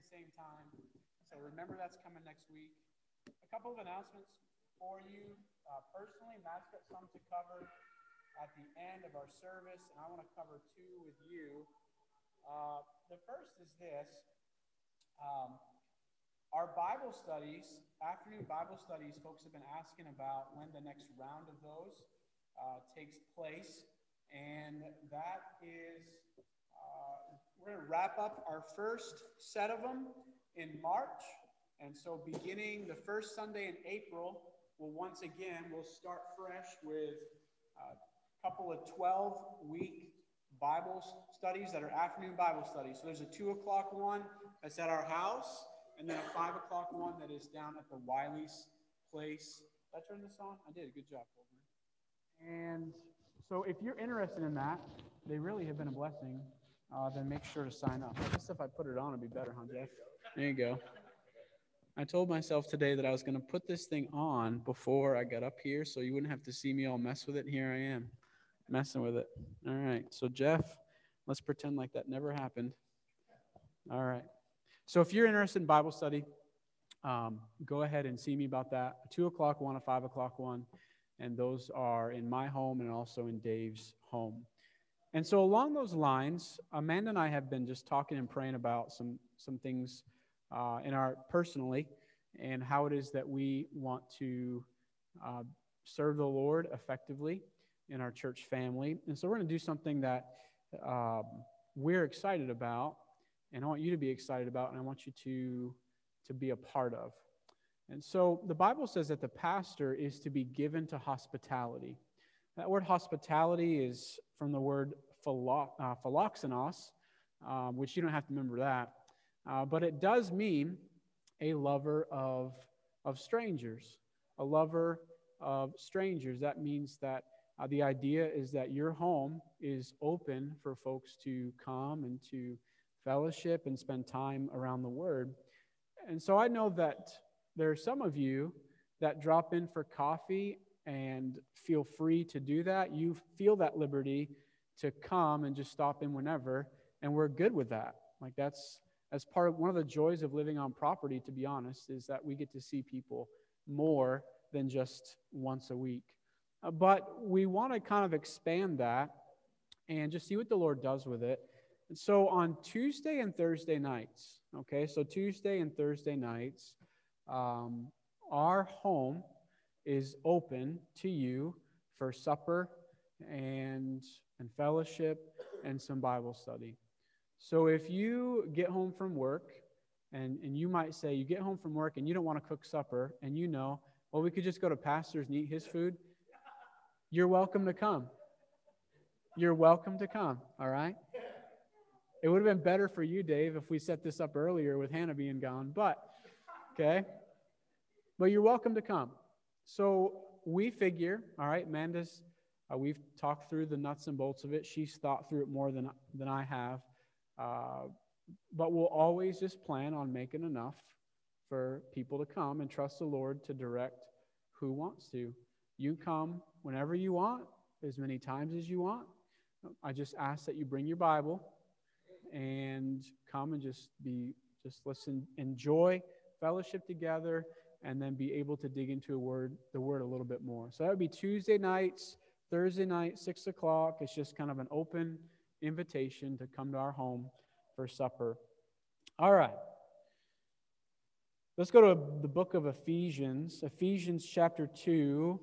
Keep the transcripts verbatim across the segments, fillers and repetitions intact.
same time. So remember that's coming next week. A couple of announcements for you. Uh, personally, Matt's got some to cover at the end of our service, and I want to cover two with you. Uh, the first is this. Um, our Bible studies, afternoon Bible studies, folks have been asking about when the next round of those uh, takes place. And that is, uh, we're going to wrap up our first set of them in March. And so beginning the first Sunday in April, we'll once again, we'll start fresh with a couple of twelve-week Bible studies that are afternoon Bible studies. So there's a two o'clock one that's at our house, and then a five o'clock one that is down at the Wiley's place. Did I turn this on? I did. Good job, Colton. And so if you're interested in that, they really have been a blessing. Uh, then make sure to sign up. I guess if I put it on, it'd be better, huh, Jeff? There you go. I told myself today that I was going to put this thing on before I got up here so you wouldn't have to see me all mess with it. Here I am, messing with it. All right. So, Jeff, let's pretend like that never happened. All right. So if you're interested in Bible study, um, go ahead and see me about that. A two o'clock one, a five o'clock one. And those are in my home and also in Dave's home. And so along those lines, Amanda and I have been just talking and praying about some some things uh, in our personally and how it is that we want to uh, serve the Lord effectively in our church family. And so we're going to do something that um, we're excited about, and I want you to be excited about, and I want you to to be a part of. And so the Bible says that the pastor is to be given to hospitality. That word hospitality is from the word philo- uh, philoxenos, um, which you don't have to remember that. Uh, but it does mean a lover of, of strangers, a lover of strangers. That means that uh, the idea is that your home is open for folks to come and to fellowship and spend time around the Word. And so I know that there are some of you that drop in for coffee and feel free to do that. You feel that liberty to come and just stop in whenever, and we're good with that. Like that's as part of one of the joys of living on property, to be honest, is that we get to see people more than just once a week. Uh, but we want to kind of expand that and just see what the Lord does with it. And so on Tuesday and Thursday nights, okay, so Tuesday and Thursday nights, um, our home is open to you for supper and, and fellowship and some Bible study. So if you get home from work, and, and you might say you get home from work and you don't want to cook supper, and you know, well, we could just go to Pastor's and eat his food, you're welcome to come. You're welcome to come, all right? It would have been better for you, Dave, if we set this up earlier with Hannah being gone, but, okay? But you're welcome to come. So we figure, all right, Amanda's, uh, we've talked through the nuts and bolts of it. She's thought through it more than, than I have. Uh, but we'll always just plan on making enough for people to come and trust the Lord to direct who wants to. You come whenever you want, as many times as you want. I just ask that you bring your Bible and come and just be, just listen, enjoy fellowship together, and then be able to dig into a word, the word a little bit more. So that would be Tuesday nights, Thursday night, six o'clock. It's just kind of an open invitation to come to our home for supper. All right. Let's go to the book of Ephesians, Ephesians chapter two.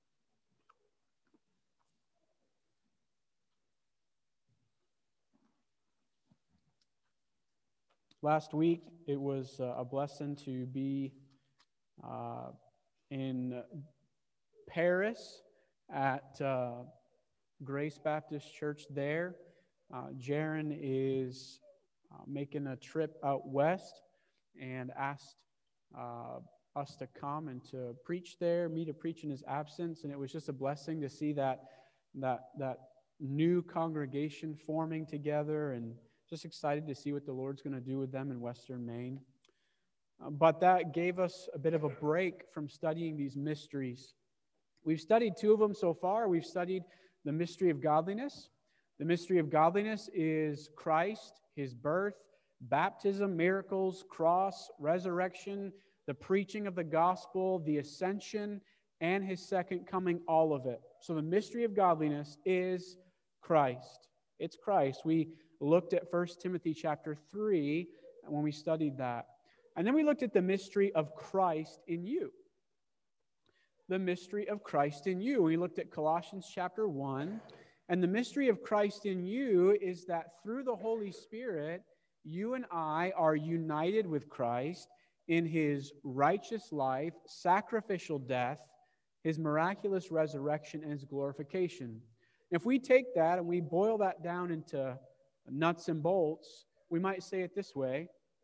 Last week, it was a blessing to be uh, in Paris at uh, Grace Baptist Church there. Uh, Jaron is uh, making a trip out west and asked uh, us to come and to preach there, me to preach in his absence, and it was just a blessing to see that that that new congregation forming together, and just excited to see what the Lord's going to do with them in Western Maine. Uh, but that gave us a bit of a break from studying these mysteries. We've studied two of them so far. We've studied the mystery of godliness. The mystery of godliness is Christ, his birth, baptism, miracles, cross, resurrection, the preaching of the gospel, the ascension, and his second coming, all of it. So the mystery of godliness is Christ. It's Christ. We looked at First Timothy chapter three when we studied that. And then we looked at the mystery of Christ in you. The mystery of Christ in you. We looked at Colossians chapter one. And the mystery of Christ in you is that through the Holy Spirit, you and I are united with Christ in his righteous life, sacrificial death, his miraculous resurrection, and his glorification. If we take that and we boil that down into nuts and bolts, we might say it this way: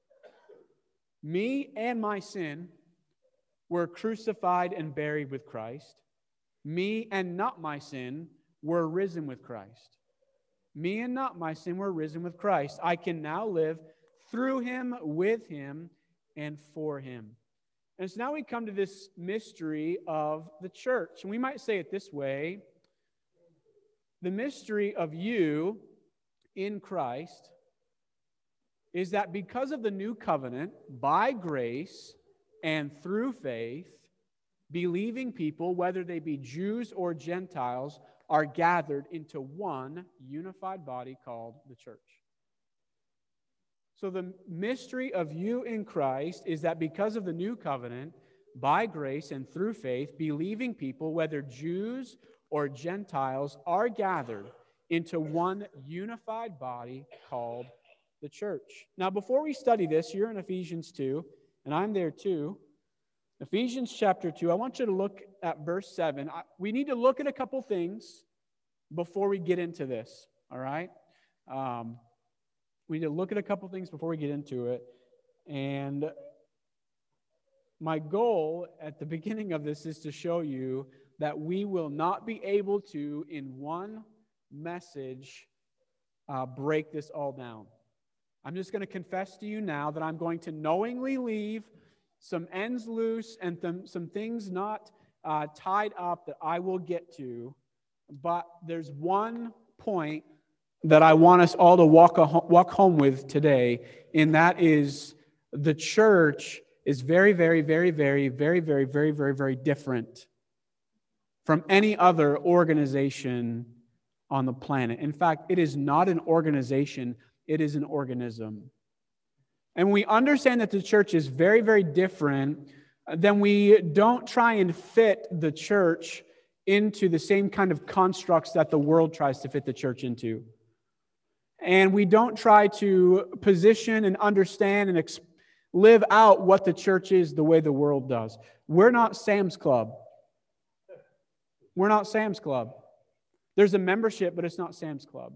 me and my sin were crucified and buried with Christ. Me and not my sin were risen with Christ. Me and not my sin were risen with Christ. I can now live through him, with him, and for him. And so now we come to this mystery of the church. And we might say it this way: the mystery of you in Christ is that because of the new covenant, by grace and through faith, believing people, whether they be Jews or Gentiles, are gathered into one unified body called the church. So the mystery of you in Christ is that because of the new covenant, by grace and through faith, believing people, whether Jews or Gentiles, are gathered into one unified body called the church. Now, before we study this, you're in Ephesians two, and I'm there too. Ephesians chapter two, I want you to look at verse seven. I, we need to look at a couple things before we get into this, all right? Um, we need to look at a couple things before we get into it. And my goal at the beginning of this is to show you that we will not be able to, in one message, uh, break this all down. I'm just going to confess to you now that I'm going to knowingly leave some ends loose and th- some things not uh, tied up that I will get to. But there's one point that I want us all to walk, a, walk home with today, and that is the church is very, very, very, very, very, very, very, very, very different from any other organization on the planet. In fact, it is not an organization, it is an organism. And we understand that the church is very, very different, then we don't try and fit the church into the same kind of constructs that the world tries to fit the church into. And we don't try to position and understand and exp- live out what the church is the way the world does. We're not Sam's Club. We're not Sam's Club. There's a membership, but it's not Sam's Club.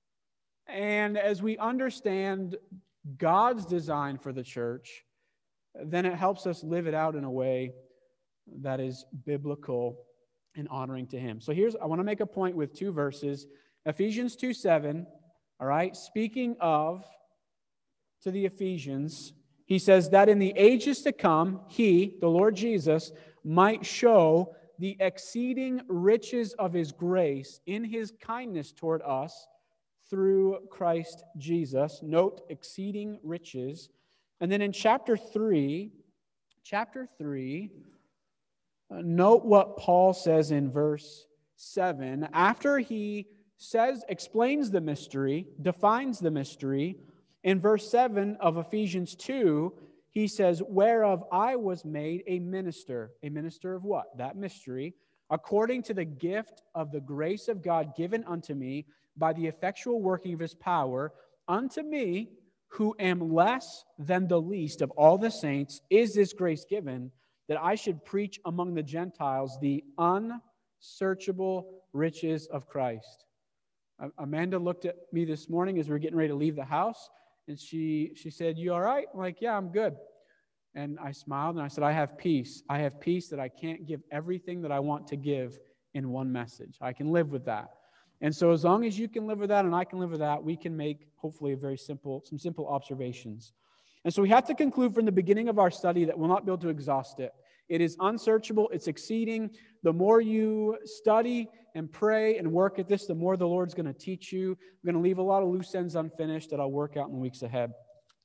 And as we understand God's design for the church, then it helps us live it out in a way that is biblical and honoring to him. So here's, I want to make a point with two verses. Ephesians two seven, all right, speaking of to the Ephesians, he says that in the ages to come, he, the Lord Jesus, might show the exceeding riches of his grace in his kindness toward us through Christ Jesus. Note, exceeding riches. And then in chapter three, chapter three, uh, note what Paul says in verse seven. After he says, explains the mystery, defines the mystery, in verse seven of Ephesians two, he says, whereof I was made a minister. A minister of what? That mystery. According to the gift of the grace of God given unto me by the effectual working of his power, unto me, who am less than the least of all the saints, is this grace given, that I should preach among the Gentiles the unsearchable riches of Christ. Amanda looked at me this morning as we were getting ready to leave the house, and she, she said, you all right? I'm like, yeah, I'm good. And I smiled, and I said, I have peace. I have peace that I can't give everything that I want to give in one message. I can live with that. And so as long as you can live with that and I can live with that, we can make, hopefully, a very simple, some simple observations. And so we have to conclude from the beginning of our study that we'll not be able to exhaust it. It is unsearchable. It's exceeding. The more you study and pray and work at this, the more the Lord's going to teach you. I'm going to leave a lot of loose ends unfinished that I'll work out in the weeks ahead.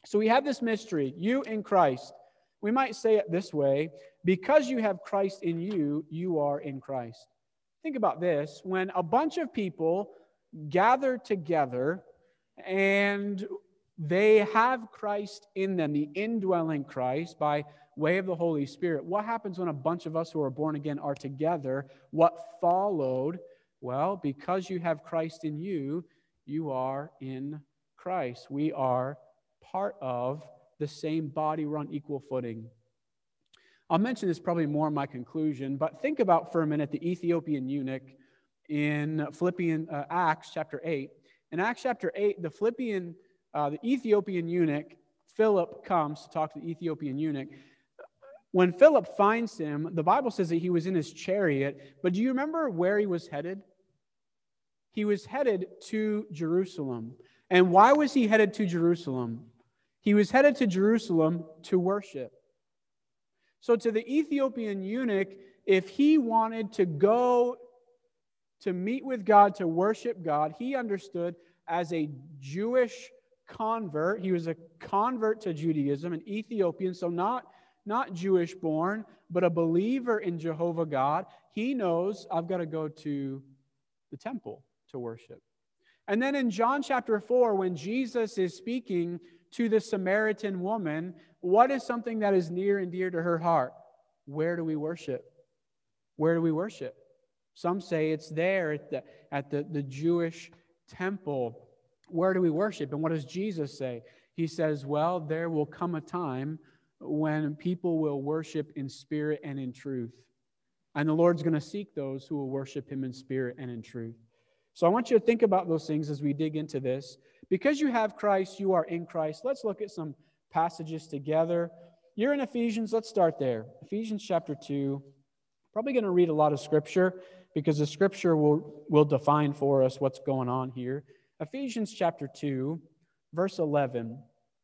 So we have this mystery, you in Christ. We might say it this way, because you have Christ in you, you are in Christ. Think about this. When a bunch of people gather together and they have Christ in them, the indwelling Christ by way of the Holy Spirit, what happens when a bunch of us who are born again are together? What followed? Well, because you have Christ in you, you are in Christ. We are part of the same body. We're on equal footing. I'll mention this probably more in my conclusion, but think about for a minute the Ethiopian eunuch in Philippians, uh, Acts chapter eight. In Acts chapter eight, the Philippian, uh, the Ethiopian eunuch, Philip comes to talk to the Ethiopian eunuch. When Philip finds him, the Bible says that he was in his chariot, but do you remember where he was headed? He was headed to Jerusalem. And why was he headed to Jerusalem? He was headed to Jerusalem to worship. So to the Ethiopian eunuch, if he wanted to go to meet with God, to worship God, he understood as a Jewish convert, he was a convert to Judaism, an Ethiopian, so not, not Jewish born, but a believer in Jehovah God. He knows, I've got to go to the temple to worship. And then in John chapter four, when Jesus is speaking to the Samaritan woman, what is something that is near and dear to her heart? Where do we worship? Where do we worship? Some say it's there at the, at the, the Jewish temple. Where do we worship? And what does Jesus say? He says, well, there will come a time when people will worship in spirit and in truth. And the Lord's going to seek those who will worship him in spirit and in truth. So I want you to think about those things as we dig into this. Because you have Christ, you are in Christ. Let's look at some passages together. You're in Ephesians. Let's start there. Ephesians chapter two. Probably going to read a lot of Scripture because the Scripture will, will define for us what's going on here. Ephesians chapter two, verse eleven.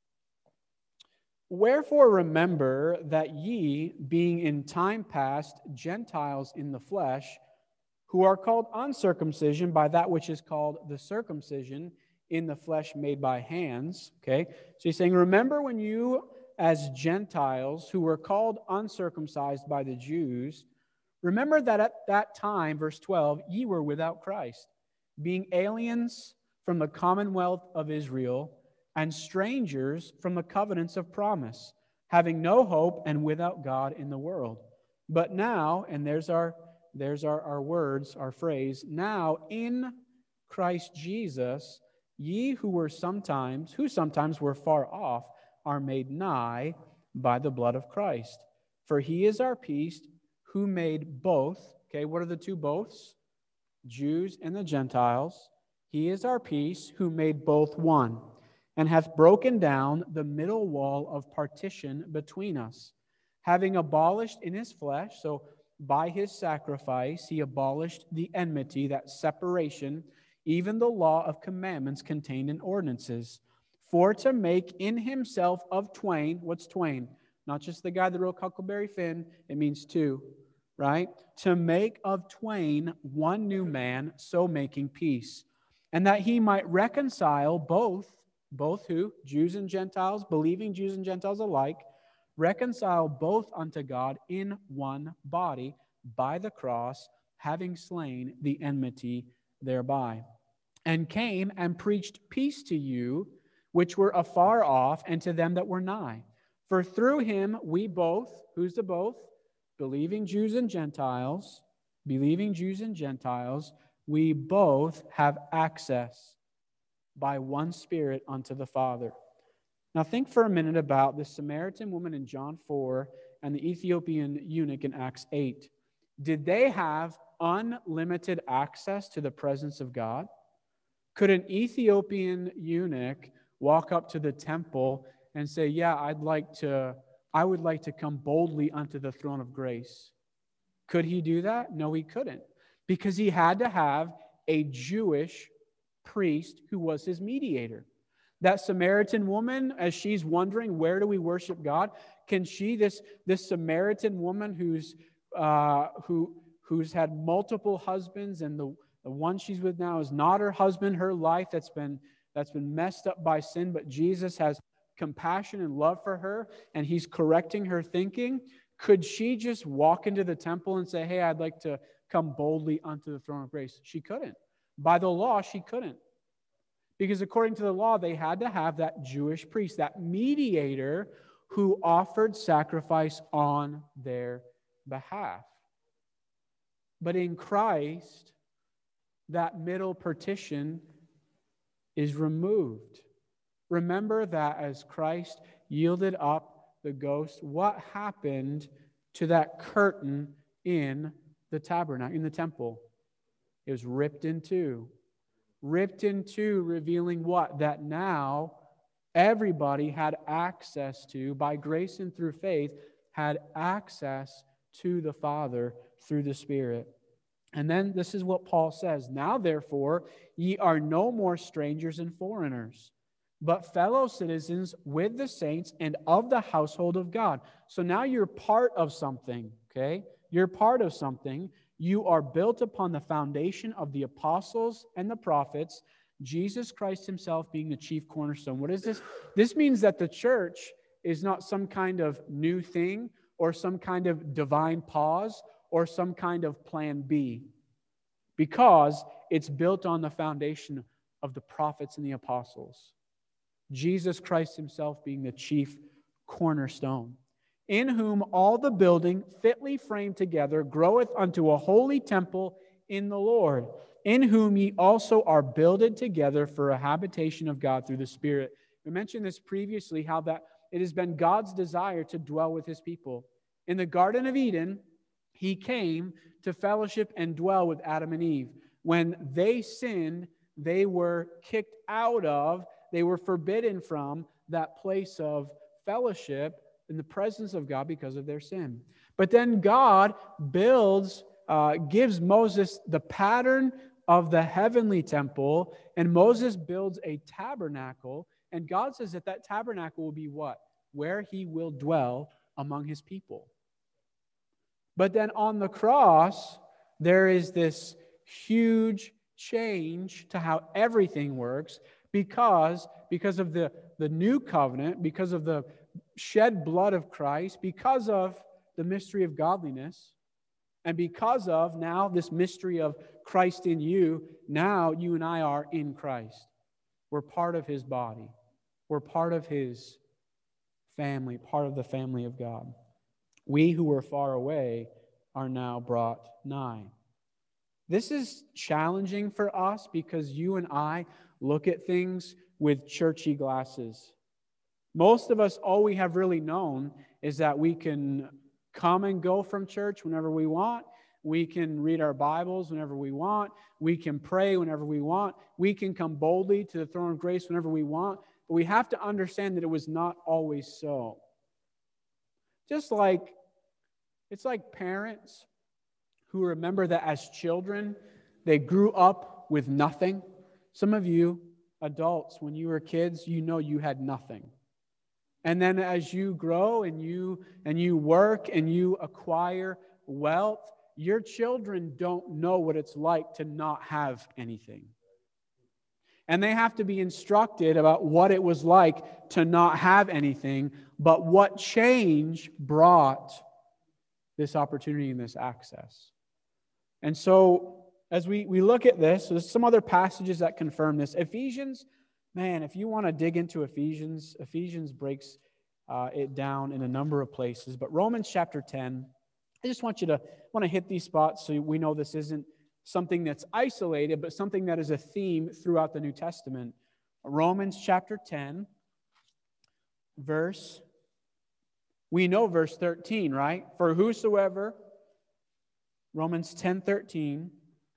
Wherefore remember that ye, being in time past Gentiles in the flesh, who are called uncircumcision by that which is called the circumcision in the flesh made by hands. Okay, so he's saying, remember when you as Gentiles who were called uncircumcised by the Jews, remember that at that time, verse twelve, ye were without Christ, being aliens from the commonwealth of Israel and strangers from the covenants of promise, having no hope and without God in the world. But now, and there's our there's our, our words, our phrase, now in Christ Jesus, ye who were sometimes, who sometimes were far off, are made nigh by the blood of Christ. For he is our peace, who made both, okay, what are the two boths? Jews and the Gentiles. He is our peace, who made both one, and hath broken down the middle wall of partition between us, having abolished in his flesh, so by his sacrifice, he abolished the enmity, that separation, even the law of commandments contained in ordinances, for to make in himself of twain, what's twain? Not just the guy that wrote Huckleberry Finn, it means two, right? To make of twain one new man, so making peace, and that he might reconcile both, both who? Jews and Gentiles, believing Jews and Gentiles alike, reconcile both unto God in one body by the cross, having slain the enmity thereby. And came and preached peace to you, which were afar off, and to them that were nigh. For through him we both, who's the both? Believing Jews and Gentiles, believing Jews and Gentiles, we both have access by one Spirit unto the Father. Now think for a minute about the Samaritan woman in John four and the Ethiopian eunuch in Acts eight. Did they have unlimited access to the presence of God? Could an Ethiopian eunuch walk up to the temple and say, yeah, I'd like to, I would like to come boldly unto the throne of grace? Could he do that? No, he couldn't, because he had to have a Jewish priest who was his mediator. That Samaritan woman, as she's wondering, where do we worship God? Can she, this, this Samaritan woman who's uh, who who's had multiple husbands, and the, the one she's with now is not her husband, her life that's been that's been messed up by sin, but Jesus has compassion and love for her, and he's correcting her thinking, could she just walk into the temple and say, hey, I'd like to come boldly unto the throne of grace? She couldn't. By the law, she couldn't. Because according to the law, they had to have that Jewish priest, that mediator who offered sacrifice on their behalf. But in Christ, that middle partition is removed. Remember that as Christ yielded up the ghost, what happened to that curtain in the tabernacle, in the temple? It was ripped in two. Ripped in two, revealing what? That now everybody had access to, by grace and through faith, had access to the Father through the Spirit. And then this is what Paul says, now therefore ye are no more strangers and foreigners, but fellow citizens with the saints and of the household of God. So now you're part of something, okay? You're part of something. You are built upon the foundation of the apostles and the prophets, Jesus Christ himself being the chief cornerstone. What is this? This means that the church is not some kind of new thing or some kind of divine pause or some kind of plan B, because it's built on the foundation of the prophets and the apostles. Jesus Christ himself being the chief cornerstone, in whom all the building fitly framed together groweth unto a holy temple in the Lord, in whom ye also are builded together for a habitation of God through the Spirit. We mentioned this previously, how that it has been God's desire to dwell with his people. In the Garden of Eden, he came to fellowship and dwell with Adam and Eve. When they sinned, they were kicked out of, they were forbidden from that place of fellowship in the presence of God because of their sin. But then God builds, uh, gives Moses the pattern of the heavenly temple, and Moses builds a tabernacle, and God says that that tabernacle will be what? Where he will dwell among his people. But then on the cross, there is this huge change to how everything works, because, because of the, the new covenant, because of the shed blood of Christ, because of the mystery of godliness, and because of now this mystery of Christ in you, now you and I are in Christ. We're part of his body. We're part of his family, part of the family of God. We who were far away are now brought nigh. This is challenging for us because you and I look at things with churchy glasses. Most of us, all we have really known is that we can come and go from church whenever we want. We can read our Bibles whenever we want. We can pray whenever we want. We can come boldly to the throne of grace whenever we want. But we have to understand that it was not always so. Just like, it's like parents who remember that as children, they grew up with nothing. Some of you adults, when you were kids, you know you had nothing. And then as you grow and you and you work and you acquire wealth, your children don't know what it's like to not have anything. And they have to be instructed about what it was like to not have anything, but what change brought this opportunity and this access. And so as we, we look at this, there's some other passages that confirm this. Ephesians, man, if you want to dig into Ephesians, Ephesians breaks uh, it down in a number of places. But Romans chapter ten, I just want you to want to hit these spots so we know this isn't something that's isolated, but something that is a theme throughout the New Testament. Romans chapter ten, verse, we know verse thirteen, right? For whosoever, Romans ten thirteen,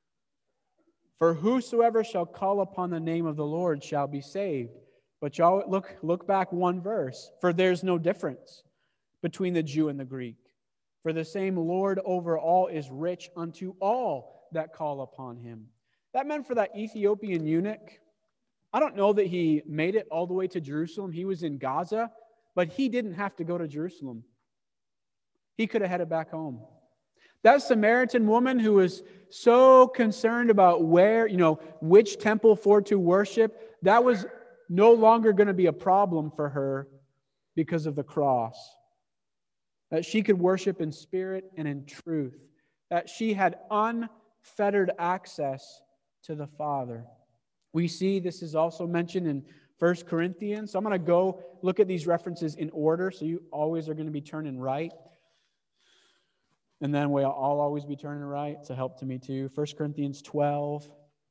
for whosoever shall call upon the name of the Lord shall be saved. But y'all look, look back one verse. For there's no difference between the Jew and the Greek. For the same Lord over all is rich unto all that call upon him. That meant for that Ethiopian eunuch, I don't know that he made it all the way to Jerusalem. He was in Gaza, but he didn't have to go to Jerusalem. He could have headed back home. That Samaritan woman who was so concerned about where, you know, which temple for to worship, that was no longer going to be a problem for her because of the cross. That she could worship in spirit and in truth. That she had unfettered access to the Father. We see this is also mentioned in First Corinthians. So I'm going to go look at these references in order, so you always are going to be turning right. And then we'll all always be turning right. It's a help to me too. First Corinthians twelve.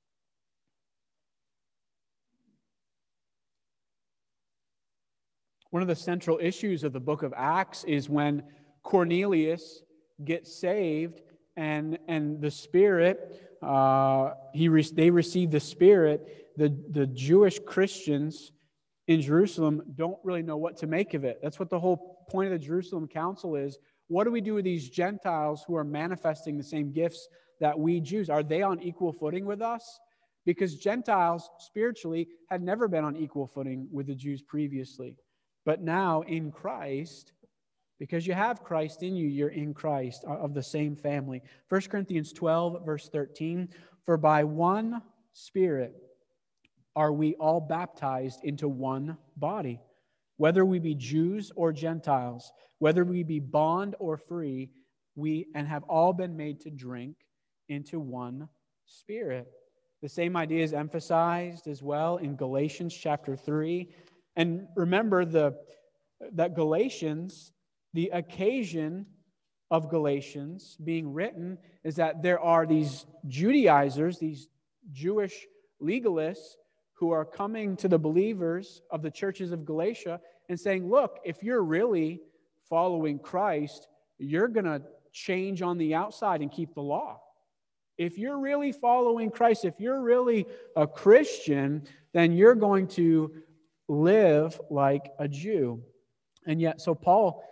One of the central issues of the book of Acts is when Cornelius gets saved and, and the Spirit, uh, he re- they receive the Spirit. The, the Jewish Christians in Jerusalem don't really know what to make of it. That's what the whole point of the Jerusalem Council is. What do we do with these Gentiles who are manifesting the same gifts that we Jews? Are they on equal footing with us? Because Gentiles, spiritually, had never been on equal footing with the Jews previously. But now, in Christ, because you have Christ in you, you're in Christ, of the same family. First Corinthians twelve, verse thirteen, for by one Spirit are we all baptized into one body, whether we be Jews or Gentiles, whether we be bond or free, we and have all been made to drink into one Spirit. The same idea is emphasized as well in Galatians chapter three. And remember the that Galatians, the occasion of Galatians being written is that there are these Judaizers, these Jewish legalists, who are coming to the believers of the churches of Galatia and saying, look, if you're really following Christ, you're going to change on the outside and keep the law. If you're really following Christ, if you're really a Christian, then you're going to live like a Jew. And yet, so Paul,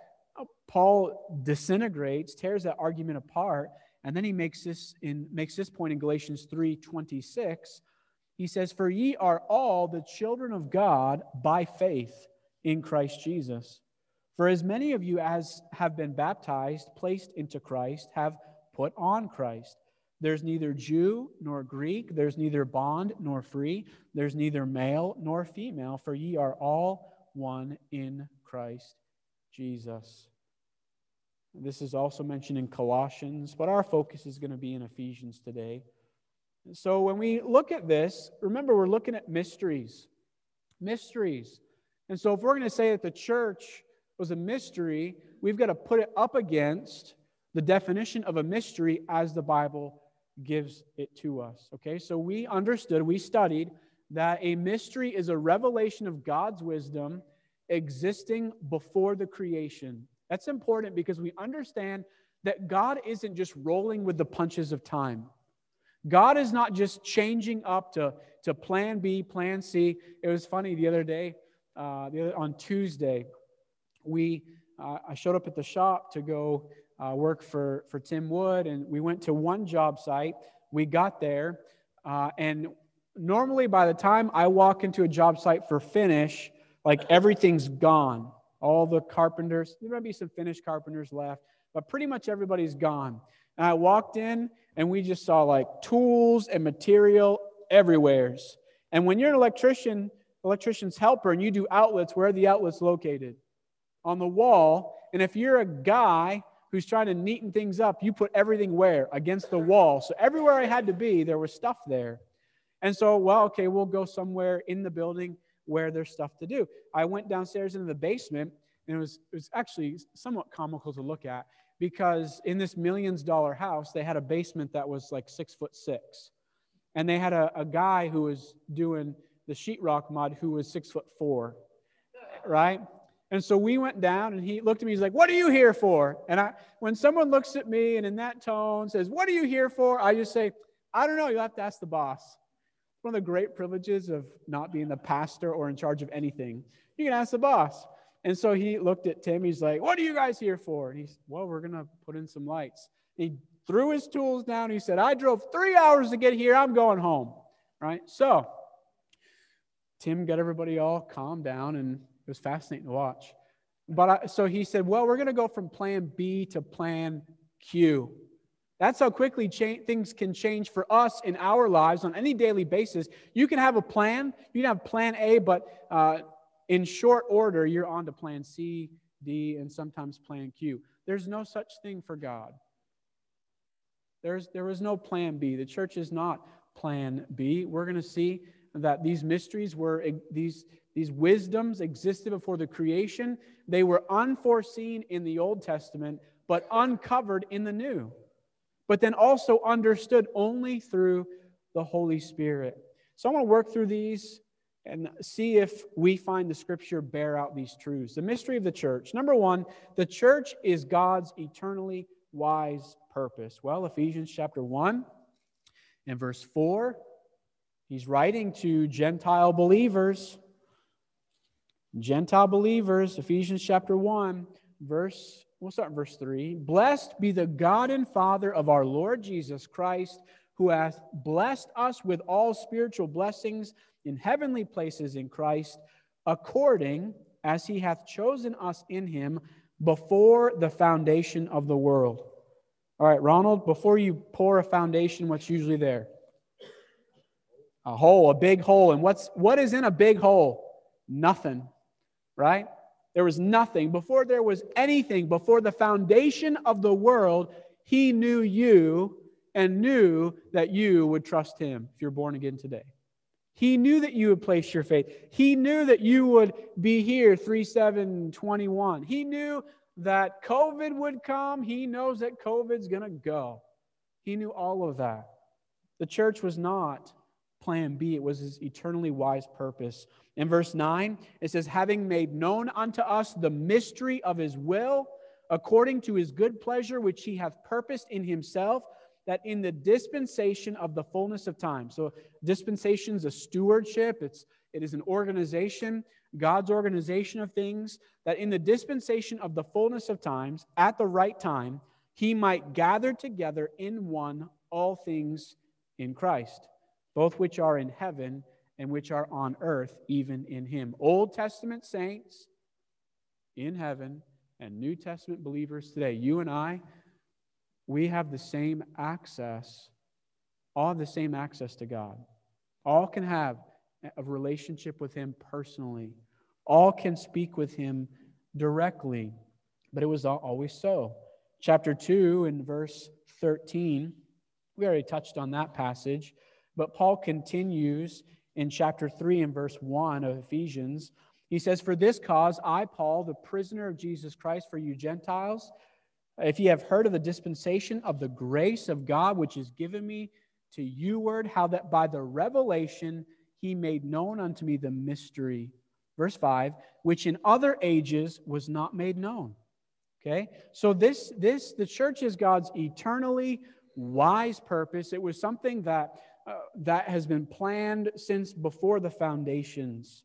Paul disintegrates, tears that argument apart, and then he makes this in makes this point in Galatians three twenty-six. He says, "For ye are all the children of God by faith in Christ Jesus. For as many of you as have been baptized, placed into Christ, have put on Christ. There's neither Jew nor Greek, there's neither bond nor free, there's neither male nor female, for ye are all one in Christ Jesus." This is also mentioned in Colossians, but our focus is going to be in Ephesians today. So when we look at this, remember we're looking at mysteries. Mysteries. And so if we're going to say that the church was a mystery, we've got to put it up against the definition of a mystery as the Bible gives it to us. Okay, so we understood, we studied that a mystery is a revelation of God's wisdom existing before the creation. That's important because we understand that God isn't just rolling with the punches of time. God is not just changing up to, to plan B, plan C. It was funny the other day, uh, the other, on Tuesday, we uh, I showed up at the shop to go uh, work for, for Tim Wood, and we went to one job site. We got there, uh, and normally by the time I walk into a job site for finish, like everything's gone. All the carpenters, there might be some finished carpenters left, but pretty much everybody's gone. And I walked in, and we just saw like tools and material everywhere. And when you're an electrician, electrician's helper, and you do outlets, where are the outlets located? On the wall. And if you're a guy who's trying to neaten things up, you put everything where? Against the wall. So everywhere I had to be, there was stuff there. And so, well, okay, we'll go somewhere in the building where there's stuff to do. I went downstairs into the basement, and it was, it was actually somewhat comical to look at, because in this millions dollar house, they had a basement that was like six foot six. And they had a, a guy who was doing the sheetrock mud who was six foot four, right? And so we went down, and he looked at me, he's like, "What are you here for?" And I, when someone looks at me and in that tone says, "What are you here for?" I just say, "I don't know, you'll have to ask the boss." One of the great privileges of not being the pastor or in charge of anything. You can ask the boss. And so he looked at Tim. He's like, "What are you guys here for?" And he's, "Well, we're going to put in some lights." He threw his tools down. He said, "I drove three hours to get here. I'm going home." Right? So Tim got everybody all calmed down, and it was fascinating to watch. But I, so he said, "Well, we're going to go from plan B to plan Q." That's how quickly cha- things can change for us in our lives on any daily basis. You can have a plan. You can have plan A, but uh, in short order, you're on to plan C, D, and sometimes plan Q. There's no such thing for God. There's, there was no plan B. The church is not plan B. We're going to see that these mysteries were, these, these wisdoms existed before the creation. They were unforeseen in the Old Testament, but uncovered in the New. But then also understood only through the Holy Spirit. So I want to work through these and see if we find the Scripture bear out these truths. The mystery of the church. Number one, the church is God's eternally wise purpose. Well, Ephesians chapter one and verse four, he's writing to Gentile believers. Gentile believers, Ephesians chapter one, verse, we'll start in verse three. Blessed be the God and Father of our Lord Jesus Christ, who hath blessed us with all spiritual blessings in heavenly places in Christ, according as he hath chosen us in him before the foundation of the world. All right, Ronald, before you pour a foundation, what's usually there? A hole, a big hole. And what's what is in a big hole? Nothing, right? There was nothing. Before there was anything, before the foundation of the world, he knew you and knew that you would trust him if you're born again today. He knew that you would place your faith. He knew that you would be here three seven twenty-one. He knew that COVID would come. He knows that COVID's going to go. He knew all of that. The church was not plan B. It was his eternally wise purpose. In verse nine, it says, having made known unto us the mystery of his will, according to his good pleasure, which he hath purposed in himself, that in the dispensation of the fullness of time. So dispensation is a stewardship. It's, it is an organization, God's organization of things, that in the dispensation of the fullness of times, at the right time, he might gather together in one all things in Christ, both which are in heaven and which are on earth, even in him. Old Testament saints in heaven and New Testament believers today, you and I, we have the same access, all have the same access to God. All can have a relationship with him personally. All can speak with him directly. But it was always so. Chapter two and verse thirteen, we already touched on that passage, but Paul continues in chapter three and verse one of Ephesians. He says, for this cause I, Paul, the prisoner of Jesus Christ for you Gentiles, if ye have heard of the dispensation of the grace of God, which is given me to you word, how that by the revelation he made known unto me the mystery. Verse five, which in other ages was not made known. Okay, so this, this the church is God's eternally wise purpose. It was something that, uh, that has been planned since before the foundations.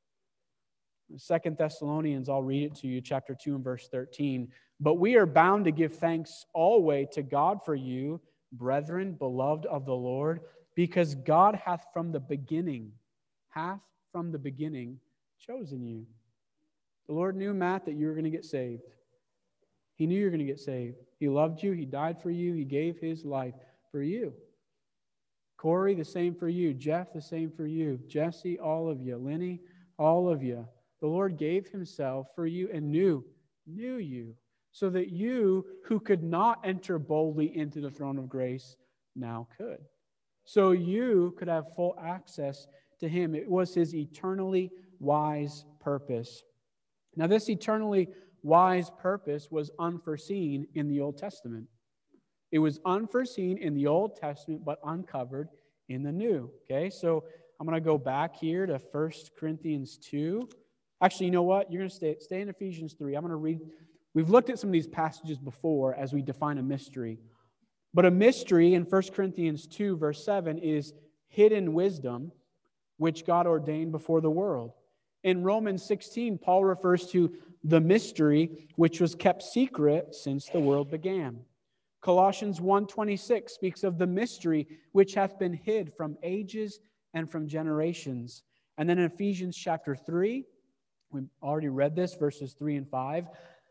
Second Thessalonians, I'll read it to you, chapter two and verse thirteen. But we are bound to give thanks always to God for you, brethren, beloved of the Lord, because God hath from the beginning, hath from the beginning chosen you. The Lord knew, Matt, that you were going to get saved. He knew you were going to get saved. He loved you. He died for you. He gave his life for you. Corey, the same for you. Jeff, the same for you. Jesse, all of you. Lenny, all of you. The Lord gave himself for you and knew, knew you, so that you who could not enter boldly into the throne of grace now could. So you could have full access to him. It was his eternally wise purpose. Now, this eternally wise purpose was unforeseen in the Old Testament. It was unforeseen in the Old Testament, but uncovered in the New. Okay, so I'm going to go back here to First Corinthians two. Actually, you know what? You're going to stay, stay in Ephesians three. I'm going to read. We've looked at some of these passages before as we define a mystery. But a mystery in First Corinthians two, verse seven, is hidden wisdom, which God ordained before the world. In Romans sixteen, Paul refers to the mystery which was kept secret since the world began. Colossians one twenty-six speaks of the mystery which hath been hid from ages and from generations. And then in Ephesians chapter three, we already read this, verses three and five,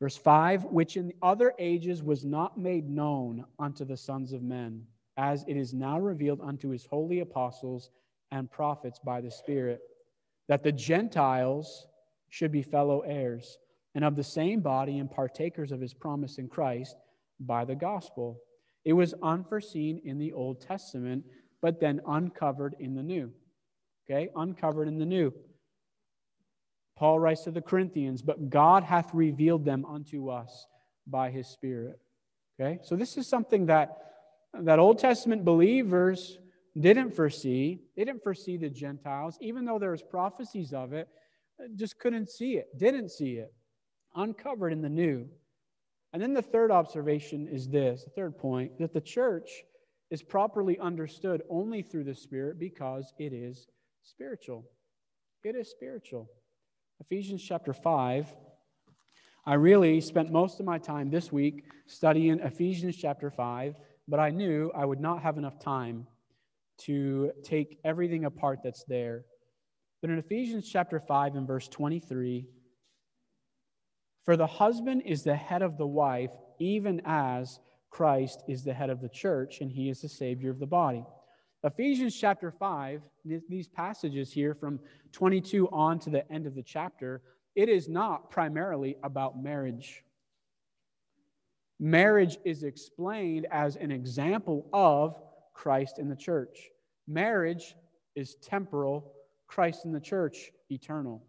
Verse five, which in other ages was not made known unto the sons of men, as it is now revealed unto his holy apostles and prophets by the Spirit, that the Gentiles should be fellow heirs, and of the same body and partakers of his promise in Christ by the gospel. It was unforeseen in the Old Testament, but then uncovered in the New. Okay, uncovered in the New. Paul writes to the Corinthians, but God hath revealed them unto us by his Spirit. Okay, so this is something that, that Old Testament believers didn't foresee. They didn't foresee the Gentiles, even though there's prophecies of it, just couldn't see it, didn't see it. Uncovered in the New. And then the third observation is this, the third point, that the church is properly understood only through the Spirit because it is spiritual. It is spiritual. Ephesians chapter five. I really spent most of my time this week studying Ephesians chapter five, but I knew I would not have enough time to take everything apart that's there. But in Ephesians chapter five and verse twenty-three, for the husband is the head of the wife, even as Christ is the head of the church, and he is the Savior of the body. Ephesians chapter five, these passages here from twenty-two on to the end of the chapter, it is not primarily about marriage. Marriage is explained as an example of Christ in the church. Marriage is temporal, Christ in the church, eternal.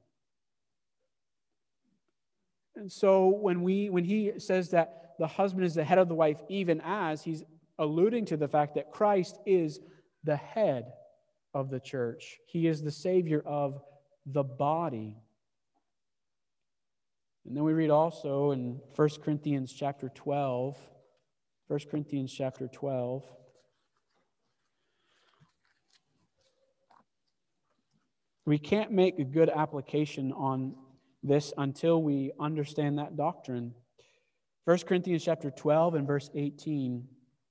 And so when we when he says that the husband is the head of the wife, even as, he's alluding to the fact that Christ is the head of the church. He is the Savior of the body. And then we read also in First Corinthians chapter twelve, First Corinthians chapter twelve, we can't make a good application on this until we understand that doctrine. First Corinthians chapter twelve and verse eighteen.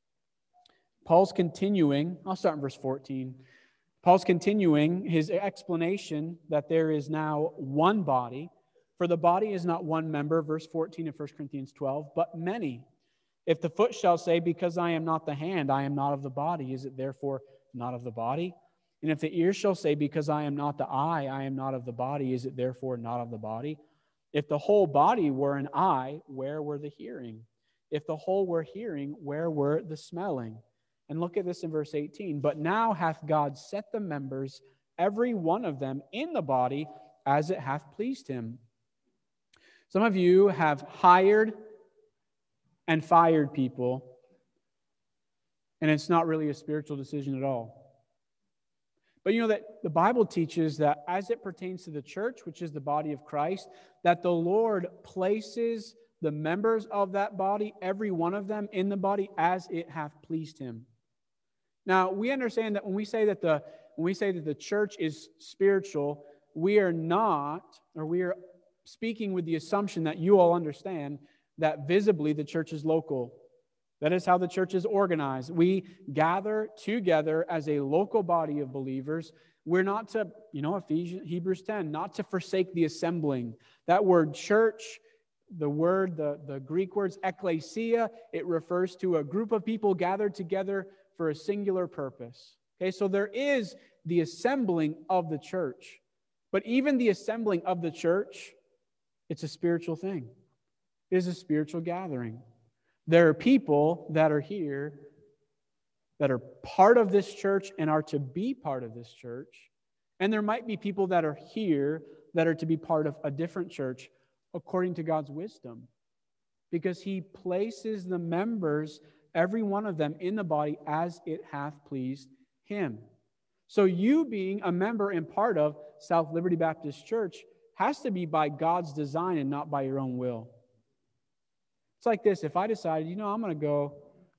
Paul's continuing, I'll start in verse fourteen. Paul's continuing his explanation that there is now one body. For the body is not one member, verse fourteen of First Corinthians twelve, but many. If the foot shall say, because I am not the hand, I am not of the body, is it therefore not of the body? And if the ear shall say, because I am not the eye, I am not of the body, is it therefore not of the body? If the whole body were an eye, where were the hearing? If the whole were hearing, where were the smelling? And look at this in verse eighteen. But now hath God set the members, every one of them, in the body, as it hath pleased him. Some of you have hired and fired people, and it's not really a spiritual decision at all. But you know that the Bible teaches that as it pertains to the church, which is the body of Christ, that the Lord places the members of that body, every one of them, in the body as it hath pleased him. Now, we understand that when we say that the when we say that the church is spiritual, we are not, or we are speaking with the assumption that you all understand that visibly the church is local. That is how the church is organized. We gather together as a local body of believers. We're not to, you know, Ephesians, Hebrews ten, not to forsake the assembling. That word church, the word, the, the Greek words ekklesia, it refers to a group of people gathered together for a singular purpose. Okay, so there is the assembling of the church. But even the assembling of the church, it's a spiritual thing. It is a spiritual gathering. There are people that are here that are part of this church and are to be part of this church. And there might be people that are here that are to be part of a different church according to God's wisdom. Because he places the members, every one of them, in the body as it hath pleased him. So you being a member and part of South Liberty Baptist Church has to be by God's design and not by your own will. It's like this. If I decided, you know, I'm going to go,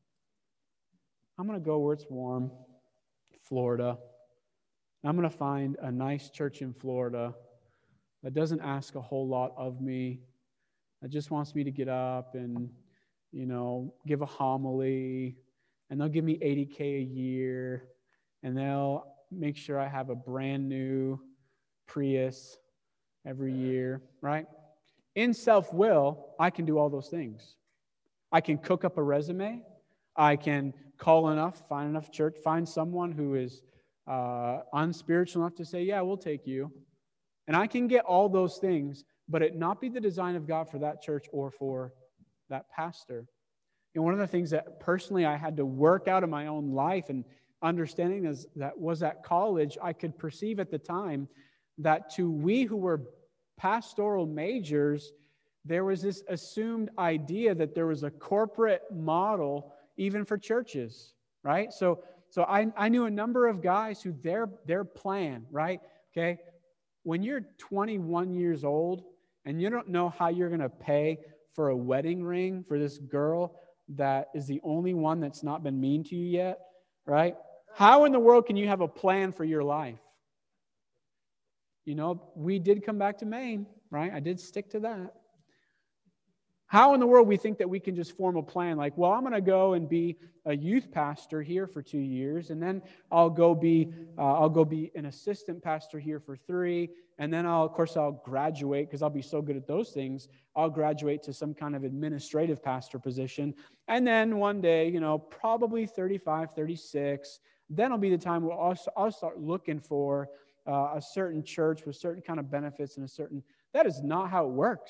I'm going to go where it's warm, Florida. I'm going to find a nice church in Florida that doesn't ask a whole lot of me, that just wants me to get up and, you know, give a homily, and they'll give me eighty K a year, and they'll make sure I have a brand new Prius every year, right? In self-will, I can do all those things. I can cook up a resume. I can call enough, find enough church, find someone who is uh, unspiritual enough to say, yeah, we'll take you. And I can get all those things, but it not be the design of God for that church or for that pastor. And one of the things that personally I had to work out in my own life and understanding is that was at college, I could perceive at the time that to we who were pastoral majors, there was this assumed idea that there was a corporate model even for churches, right? So so I, I knew a number of guys who their their plan, right? Okay, when you're twenty-one years old and you don't know how you're going to pay for a wedding ring for this girl that is the only one that's not been mean to you yet, right? How in the world can you have a plan for your life? You know, we did come back to Maine, right? I did stick to that. How in the world we think that we can just form a plan like, well, I'm going to go and be a youth pastor here for two years, and then I'll go be uh, I'll go be an assistant pastor here for three, and then I'll of course I'll graduate because I'll be so good at those things. I'll graduate to some kind of administrative pastor position, and then one day, you know, probably thirty-five, thirty-six, then will be the time where I'll, I'll start looking for uh, a certain church with certain kind of benefits and a certain. That is not how it works.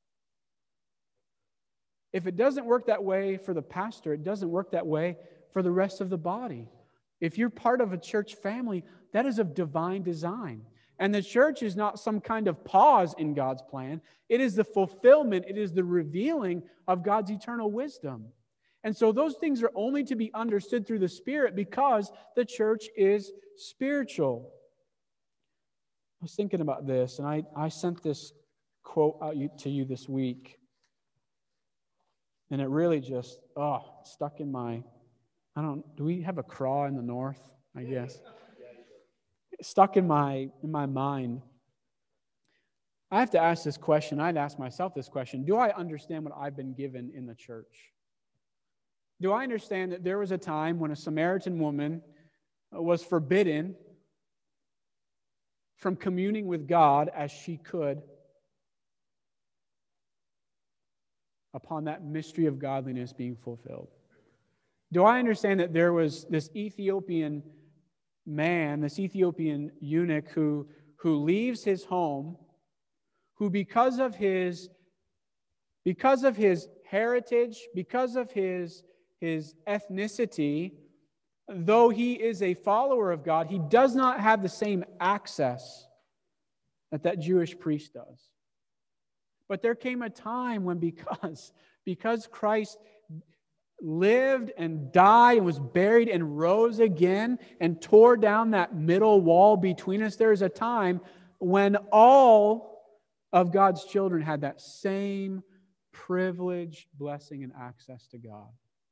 If it doesn't work that way for the pastor, it doesn't work that way for the rest of the body. If you're part of a church family, that is of divine design. And the church is not some kind of pause in God's plan. It is the fulfillment, it is the revealing of God's eternal wisdom. And so those things are only to be understood through the Spirit because the church is spiritual. I was thinking about this, and I, I sent this quote out to you this week. And it really just, oh, stuck in my, I don't, do we have a craw in the north? I guess. Stuck in my in my mind. I have to ask this question. I'd ask myself this question. Do I understand what I've been given in the church? Do I understand that there was a time when a Samaritan woman was forbidden from communing with God as she could upon that mystery of godliness being fulfilled? Do I understand that there was this Ethiopian man, this Ethiopian eunuch who, who leaves his home, who because of his, because of his heritage, because of his, his ethnicity, though he is a follower of God, he does not have the same access that that Jewish priest does. But there came a time when because, because Christ lived and died and was buried and rose again and tore down that middle wall between us, there is a time when all of God's children had that same privilege, blessing, and access to God.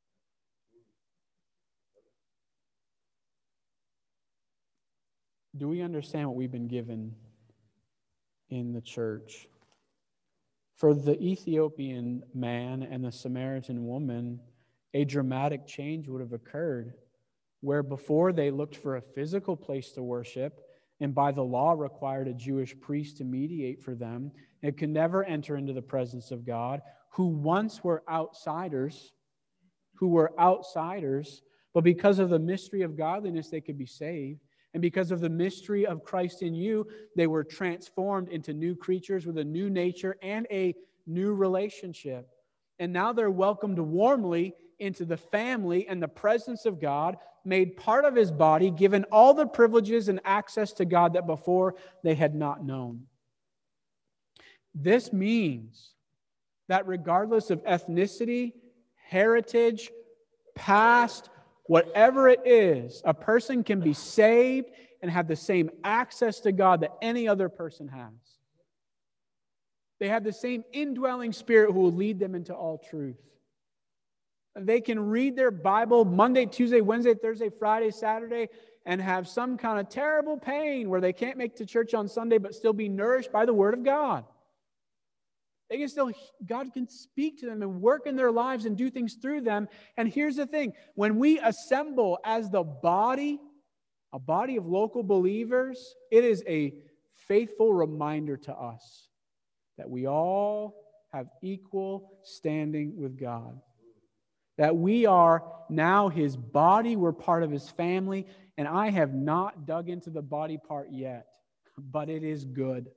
Do we understand what we've been given in the church? For the Ethiopian man and the Samaritan woman, a dramatic change would have occurred, where before they looked for a physical place to worship, and by the law required a Jewish priest to mediate for them, and could never enter into the presence of God, who once were outsiders, who were outsiders, but because of the mystery of godliness, they could be saved. And because of the mystery of Christ in you, they were transformed into new creatures with a new nature and a new relationship. And now they're welcomed warmly into the family and the presence of God, made part of His body, given all the privileges and access to God that before they had not known. This means that regardless of ethnicity, heritage, past, whatever it is, a person can be saved and have the same access to God that any other person has. They have the same indwelling Spirit who will lead them into all truth. They can read their Bible Monday, Tuesday, Wednesday, Thursday, Friday, Saturday, and have some kind of terrible pain where they can't make it to church on Sunday but still be nourished by the Word of God. They can still, God can speak to them and work in their lives and do things through them. And here's the thing, when we assemble as the body, a body of local believers, it is a faithful reminder to us that we all have equal standing with God. That we are now His body, we're part of His family, and I have not dug into the body part yet, but it is good.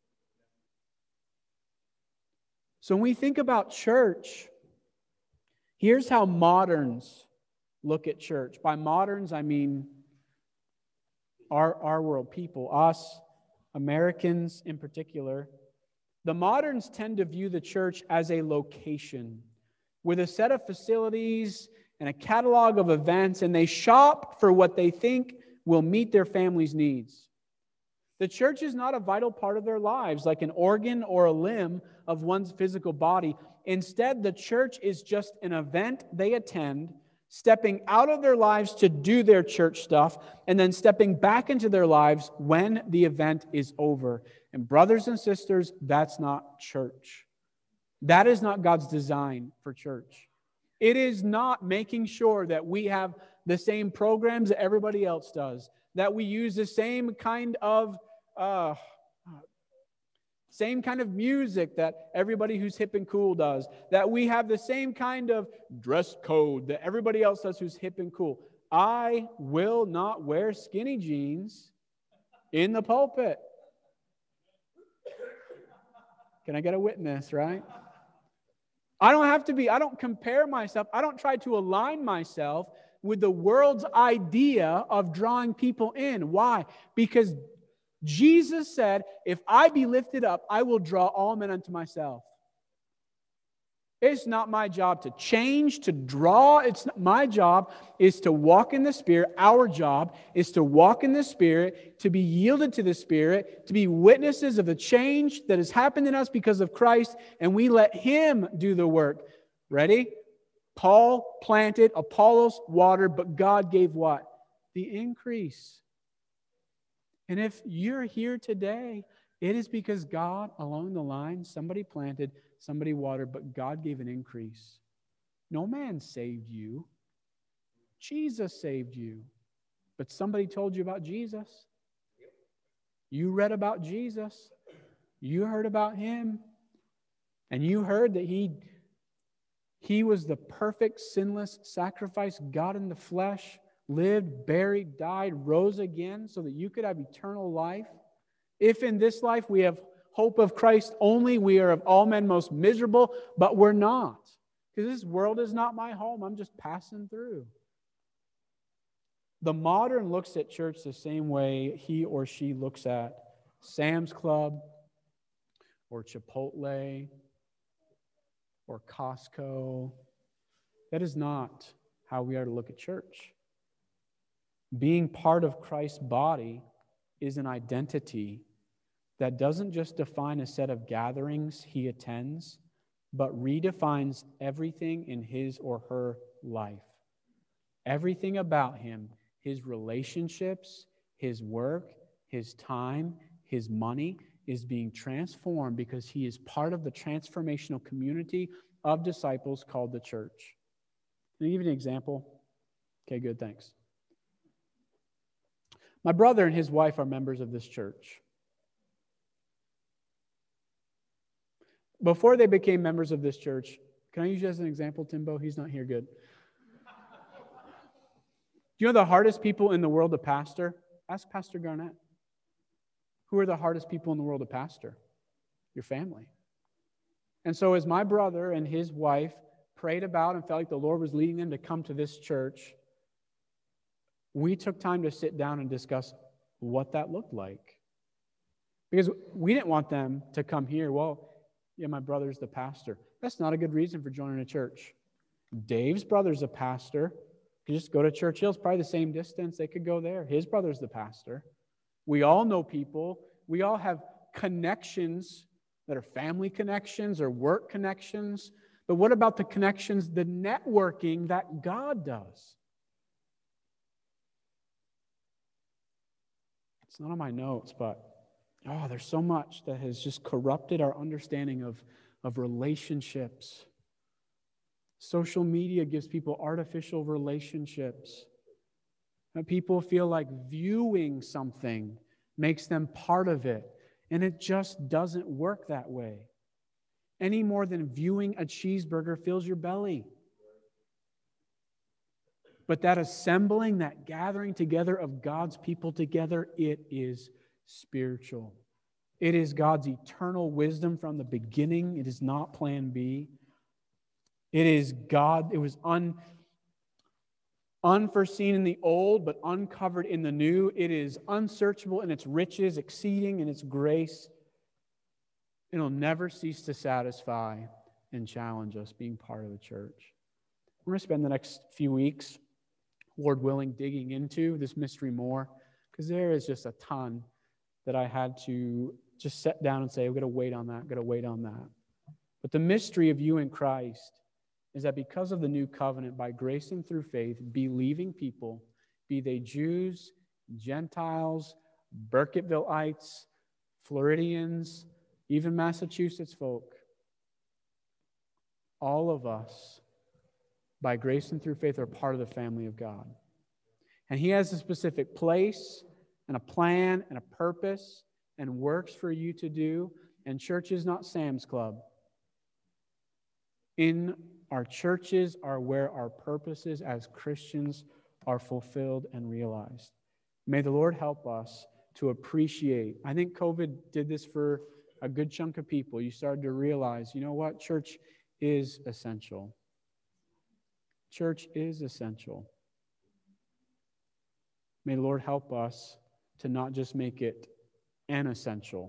So when we think about church, here's how moderns look at church. By moderns, I mean our, our world, people, us, Americans in particular. The moderns tend to view the church as a location with a set of facilities and a catalog of events, and they shop for what they think will meet their family's needs. The church is not a vital part of their lives, like an organ or a limb of one's physical body. Instead, the church is just an event they attend, stepping out of their lives to do their church stuff, and then stepping back into their lives when the event is over. And brothers and sisters, that's not church. That is not God's design for church. It is not making sure that we have the same programs that everybody else does, that we use the same kind of uh, same kind of music that everybody who's hip and cool does, that we have the same kind of dress code that everybody else does who's hip and cool. I will not wear skinny jeans in the pulpit. Can I get a witness, right? I don't have to be, I don't compare myself, I don't try to align myself with the world's idea of drawing people in. Why? Because Jesus said, if I be lifted up, I will draw all men unto myself. It's not my job to change, to draw. It's not, my job is to walk in the Spirit. Our job is to walk in the Spirit, to be yielded to the Spirit, to be witnesses of the change that has happened in us because of Christ, and we let Him do the work. Ready? Paul planted, Apollos watered, but God gave what? The increase. And if you're here today, it is because God, along the line, somebody planted, somebody watered, but God gave an increase. No man saved you. Jesus saved you. But somebody told you about Jesus. You read about Jesus. You heard about Him. And you heard that He, he was the perfect, sinless sacrifice, God in the flesh, lived, buried, died, rose again so that you could have eternal life. If in this life we have hope of Christ only, we are of all men most miserable, but we're not. Because this world is not my home. I'm just passing through. The modern looks at church the same way he or she looks at Sam's Club or Chipotle or Costco. That is not how we are to look at church. Being part of Christ's body is an identity that doesn't just define a set of gatherings he attends, but redefines everything in his or her life. Everything about him, his relationships, his work, his time, his money, is being transformed because he is part of the transformational community of disciples called the church. Can I give you an example? Okay, good, thanks. My brother and his wife are members of this church. Before they became members of this church, can I use you as an example, Timbo? He's not here, good. Do you know the hardest people in the world to pastor? Ask Pastor Garnett. Who are the hardest people in the world to pastor? Your family. And so as my brother and his wife prayed about and felt like the Lord was leading them to come to this church, we took time to sit down and discuss what that looked like. Because we didn't want them to come here, well, yeah, my brother's the pastor. That's not a good reason for joining a church. Dave's brother's a pastor. You just go to Church Hill. It's probably the same distance. They could go there. His brother's the pastor. We all know people. We all have connections that are family connections or work connections. But what about the connections, the networking that God does? It's not on my notes, but oh, there's so much that has just corrupted our understanding of, of relationships. Social media gives people artificial relationships. And people feel like viewing something makes them part of it. And it just doesn't work that way. any more than viewing a cheeseburger fills your belly. But that assembling, that gathering together of God's people together, it is spiritual. It is God's eternal wisdom from the beginning. It is not plan B. It is God. It was un, unforeseen in the old, but uncovered in the new. It is unsearchable in its riches, exceeding in its grace. It'll never cease to satisfy and challenge us being part of the church. We're going to spend the next few weeks, Lord willing, digging into this mystery more, because there is just a ton that I had to just sit down and say, I've got to wait on that, I've got to wait on that. But the mystery of you in Christ is that because of the new covenant, by grace and through faith, believing people, be they Jews, Gentiles, Burkittville-ites, Floridians, even Massachusetts folk, all of us, by grace and through faith, are part of the family of God. And He has a specific place and a plan and a purpose and works for you to do. And church is not Sam's Club. In our churches are where our purposes as Christians are fulfilled and realized. May the Lord help us to appreciate. I think COVID did this for a good chunk of people. You started to realize, you know what? Church is essential. Church is essential. May the Lord help us to not just make it an essential,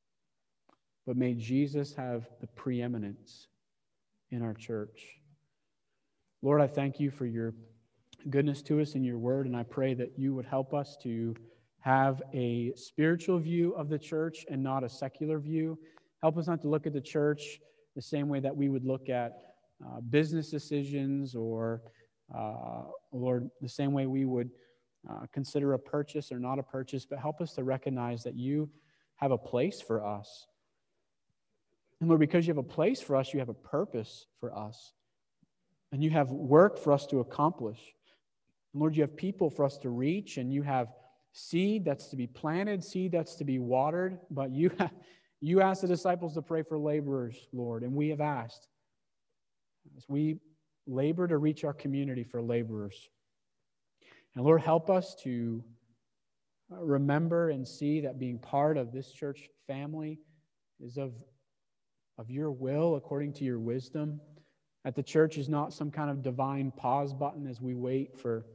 but may Jesus have the preeminence in our church. Lord, I thank you for your goodness to us in your word, and I pray that you would help us to have a spiritual view of the church and not a secular view. Help us not to look at the church the same way that we would look at uh, business decisions or, uh, Lord, the same way we would uh, consider a purchase or not a purchase, but help us to recognize that you have a place for us. And Lord, because you have a place for us, you have a purpose for us. And you have work for us to accomplish. And Lord, you have people for us to reach, and you have seed that's to be planted, seed that's to be watered. But you, have, you asked the disciples to pray for laborers, Lord, and we have asked. As we labor to reach our community for laborers. And Lord, help us to remember and see that being part of this church family is of, of your will according to your wisdom. That the church is not some kind of divine pause button as we wait for,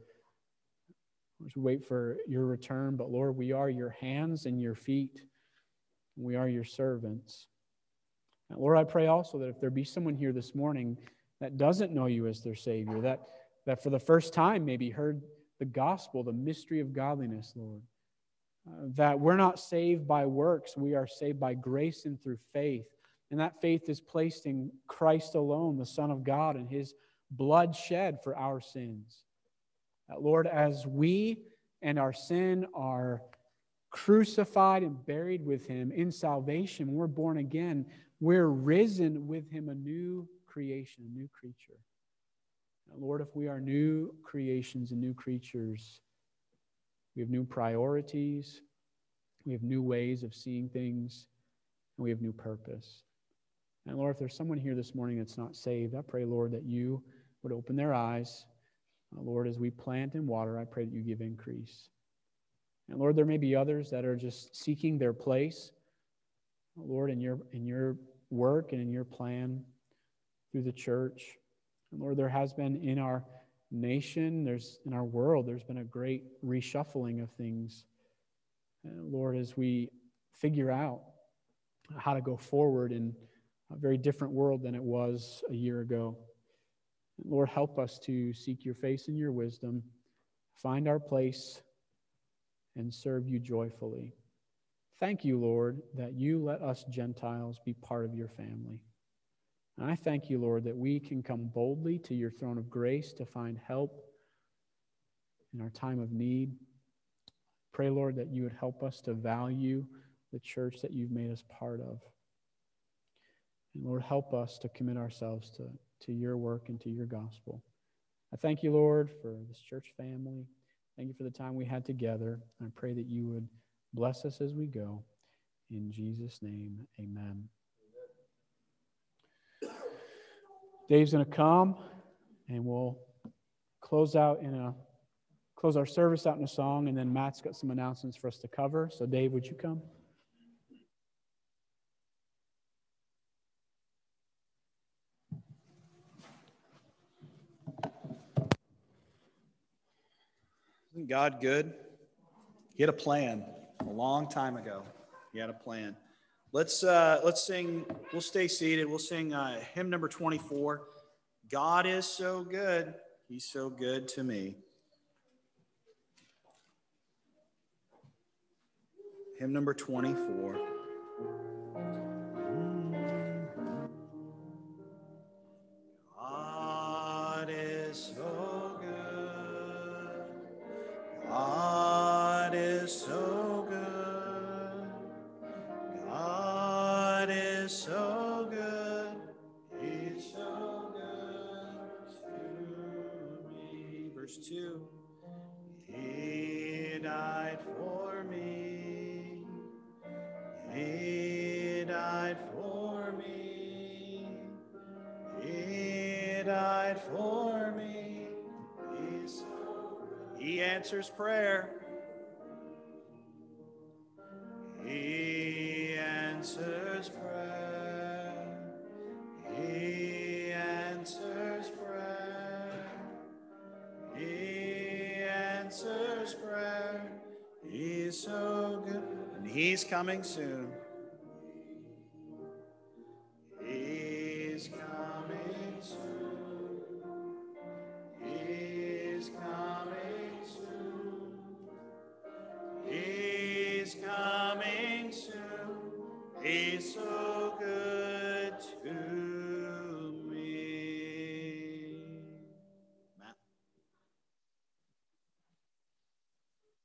as we wait for your return. But Lord, we are your hands and your feet. We are your servants. And Lord, I pray also that if there be someone here this morning that doesn't know you as their Savior, that, that for the first time maybe heard the gospel, the mystery of godliness, Lord, uh, that we're not saved by works, we are saved by grace and through faith. And that faith is placed in Christ alone, the Son of God, and His blood shed for our sins. That, Lord, as we and our sin are crucified and buried with Him in salvation, when we're born again, we're risen with Him, a new creation, a new creature. And Lord, if we are new creations and new creatures, we have new priorities, we have new ways of seeing things, and we have new purpose. And Lord, if there's someone here this morning that's not saved, I pray, Lord, that you would open their eyes. Uh, Lord, as we plant and water, I pray that you give increase. And Lord, there may be others that are just seeking their place, Lord, in your, in your work and in your plan through the church. And Lord, there has been in our nation, there's in our world, there's been a great reshuffling of things. And Lord, as we figure out how to go forward in a very different world than it was a year ago. Lord, help us to seek your face and your wisdom, find our place, and serve you joyfully. Thank you, Lord, that you let us Gentiles be part of your family. And I thank you, Lord, that we can come boldly to your throne of grace to find help in our time of need. Pray, Lord, that you would help us to value the church that you've made us part of. And Lord, help us to commit ourselves to, to your work and to your gospel. I thank you, Lord, for this church family. Thank you for the time we had together. I pray that you would bless us as we go. In Jesus' name, amen. Dave's going to come, and we'll close out in a close our service out in a song, and then Matt's got some announcements for us to cover. So, Dave, would you come? Isn't God good? He had a plan a long time ago. He had a plan. Let's uh, let's sing. We'll stay seated. We'll sing uh, hymn number twenty-four. God is so good. He's so good to me. Hymn number twenty-four. God is so good. God is so good. God is so good. He's so good to me. Verse two. He died for me. He died for me. He died for me. He's so good. He answers prayer. He answers prayer. He answers prayer. He answers prayer. He's so good. And he's coming soon. He's coming soon. He's coming soon. He's coming soon. He's so good to